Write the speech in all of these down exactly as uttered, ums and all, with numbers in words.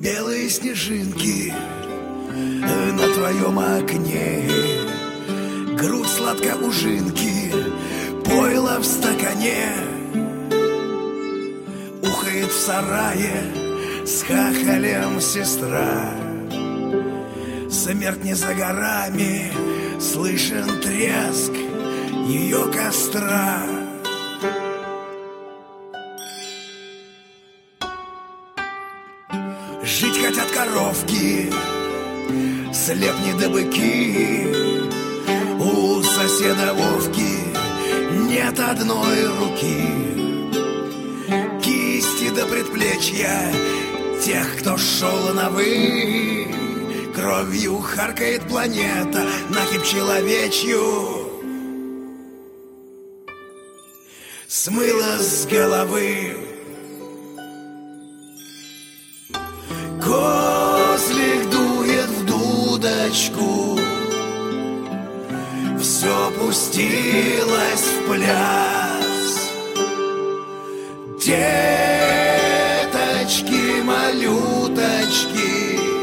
белые снежинки на твоем окне, грудь сладко ужинки, пойло в стакане, ухает в сарае с хахалем сестра. Смерть не за горами, слышен треск ее костра. Жить хотят коровки, слепни да быки. У соседа Вовки нет одной руки. Кисти до предплечья тех, кто шел на «вы». Кровью харкает планета, нахиб человечью смыла с головы. Козлик дует в дудочку, все пустилось в пляс. Деточки, малюточки,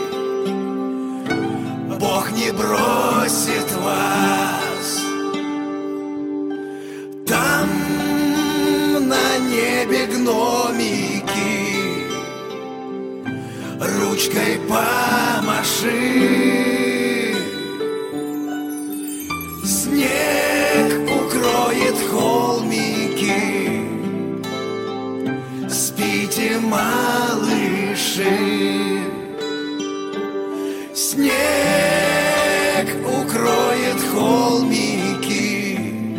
Бог не бросит вас. Там на небе гномики, ручкой помаши. Снег укроет холмики, спите, малыши. Снег укроет холмики,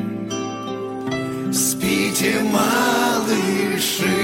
спите, малыши.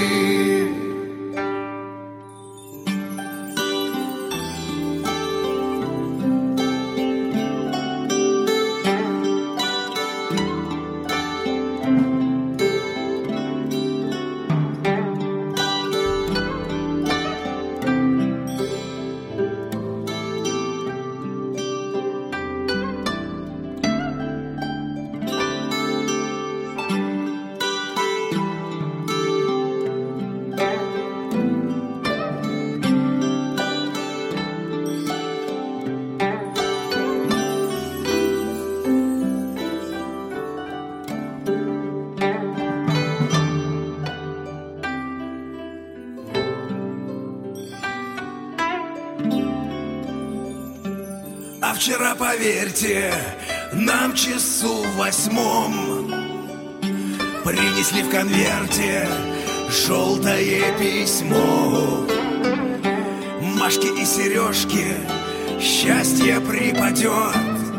А вчера, поверьте, нам часу в восьмом принесли в конверте желтое письмо. Машки и сережки, счастье припадет,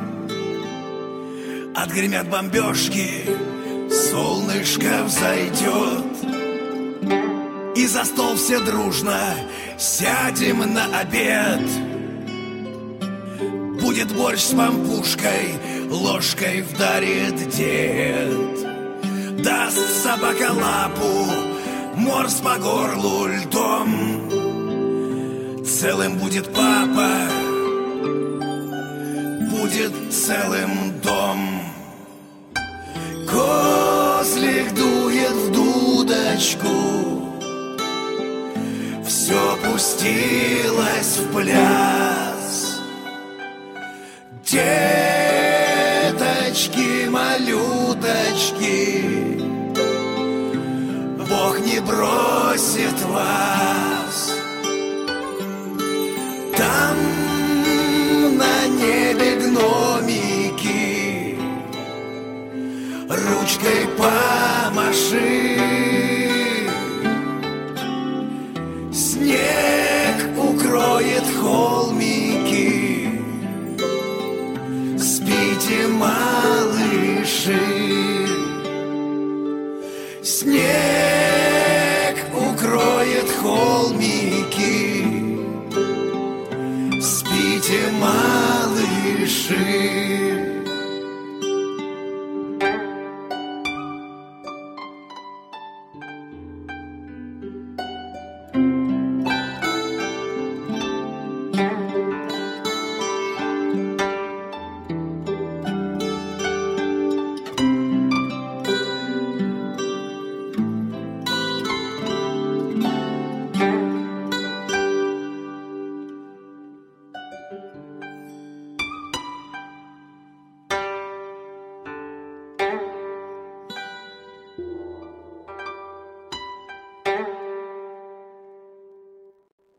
отгремят бомбежки, солнышко взойдет. И за стол все дружно сядем на обед. Будет борщ с пампушкой, ложкой вдарит дед. Даст собака лапу, морс по горлу льдом. Целым будет папа, будет целым дом. Козлик дует в дудочку, все пустилось в пляс. Деточки, малюточки, Бог не бросит вас. Там на небе гномики, ручкой помаши. Снег укроет холмики, спите, малыши. Снег укроет холмики, спите, малыши.